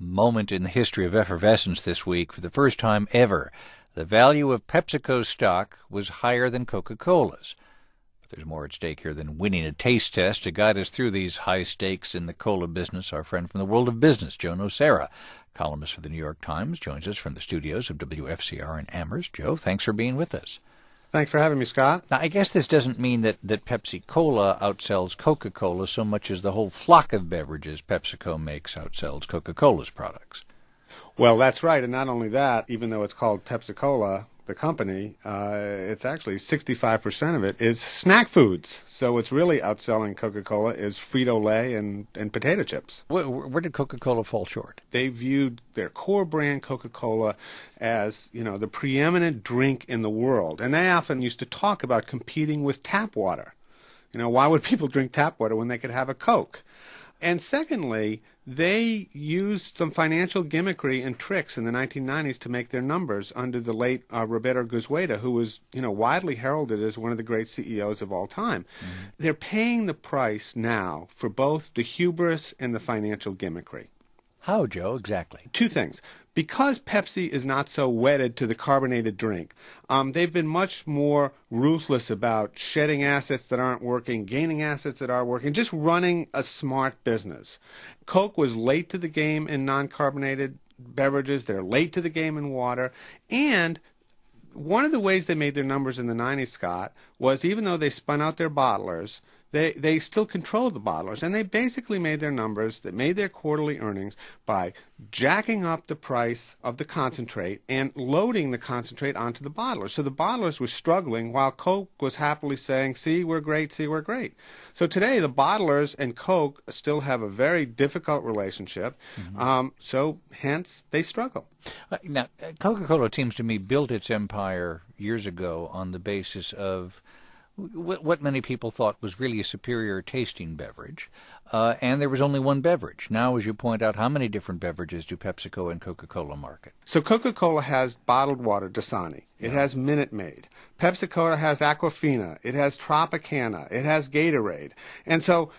moment in the history of effervescence this week. For the first time ever, the value of PepsiCo stock was higher than Coca-Cola's. But there's more at stake here than winning a taste test. To guide us through these high stakes in the cola business, our friend from the world of business, Joe Nocera, columnist for the New York Times, joins us from the studios of WFCR in Amherst. Joe, thanks for being with us. Thanks for having me, Scott. Now, I guess this doesn't mean that Pepsi-Cola outsells Coca-Cola so much as the whole flock of beverages PepsiCo makes outsells Coca-Cola's products. Well, that's right. And not only that, even though it's called Pepsi-Cola, the company, it's actually 65% of it is snack foods. So it's really outselling Coca-Cola is Frito-Lay and potato chips. Where did Coca-Cola fall short? They viewed their core brand Coca-Cola as, the preeminent drink in the world. And they often used to talk about competing with tap water. Why would people drink tap water when they could have a Coke? And secondly, they used some financial gimmickry and tricks in the 1990s to make their numbers under the late Roberto Goizueta, who was, widely heralded as one of the great CEOs of all time. Mm-hmm. They're paying the price now for both the hubris and the financial gimmickry. How, Joe, exactly? Two things. Because Pepsi is not so wedded to the carbonated drink, they've been much more ruthless about shedding assets that aren't working, gaining assets that are working, just running a smart business. Coke was late to the game in non-carbonated beverages. They're late to the game in water. And one of the ways they made their numbers in the 90s, Scott, was even though they spun out their bottlers, they still controlled the bottlers, and they basically made their numbers, they made their quarterly earnings by jacking up the price of the concentrate and loading the concentrate onto the bottlers. So the bottlers were struggling while Coke was happily saying, see, we're great, see, we're great. So today the bottlers and Coke still have a very difficult relationship, so hence they struggle. Now, Coca-Cola seems to me built its empire years ago on the basis of what many people thought was really a superior tasting beverage, and there was only one beverage. Now, as you point out, how many different beverages do PepsiCo and Coca-Cola market? So Coca-Cola has bottled water, Dasani. It has Minute Maid. PepsiCo has Aquafina. It has Tropicana. It has Gatorade. And so,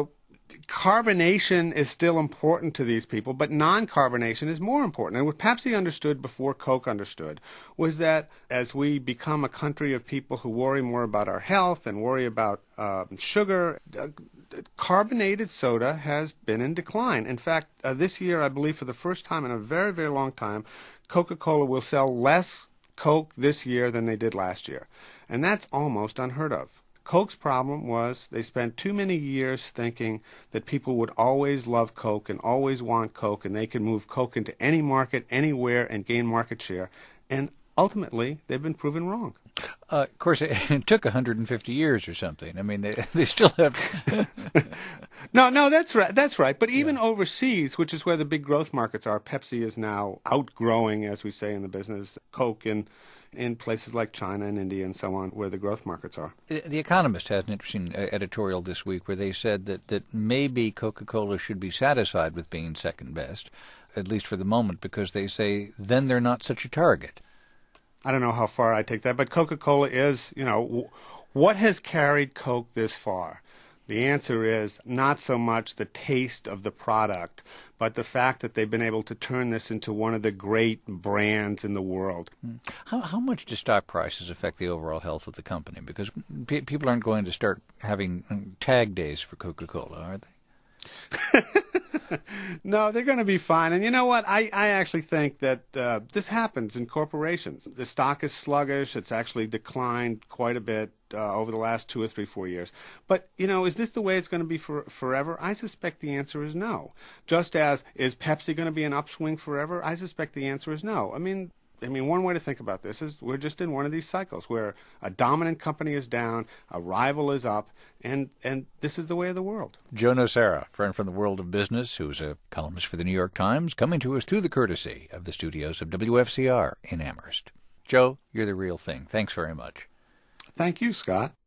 carbonation is still important to these people, but non-carbonation is more important. And what Pepsi understood before Coke understood was that as we become a country of people who worry more about our health and worry about sugar, carbonated soda has been in decline. In fact, this year, I believe for the first time in a very, very long time, Coca-Cola will sell less Coke this year than they did last year. And that's almost unheard of. Coke's problem was they spent too many years thinking that people would always love Coke and always want Coke and they could move Coke into any market, anywhere, and gain market share. And ultimately, they've been proven wrong. Of course, it took 150 years or something. I mean, they still have... No, that's right. That's right. But even overseas, which is where the big growth markets are, Pepsi is now outgrowing, as we say in the business, Coke in places like China and India and so on, where the growth markets are. The Economist has an interesting editorial this week where they said that maybe Coca-Cola should be satisfied with being second best, at least for the moment, because they say then they're not such a target. I don't know how far I take that, but Coca-Cola is, what has carried Coke this far? The answer is not so much the taste of the product, but the fact that they've been able to turn this into one of the great brands in the world. How much do stock prices affect the overall health of the company? Because people aren't going to start having tag days for Coca-Cola, are they? No, they're going to be fine. And you know what? I actually think that this happens in corporations. The stock is sluggish. It's actually declined quite a bit over the last 2 or 3, 4 years. But, is this the way it's going to be forever? I suspect the answer is no. Just as, is Pepsi going to be an upswing forever? I suspect the answer is no. I mean, one way to think about this is we're just in one of these cycles where a dominant company is down, a rival is up, and this is the way of the world. Joe Nocera, friend from the world of business, who's a columnist for the New York Times, coming to us through the courtesy of the studios of WFCR in Amherst. Joe, you're the real thing. Thanks very much. Thank you, Scott.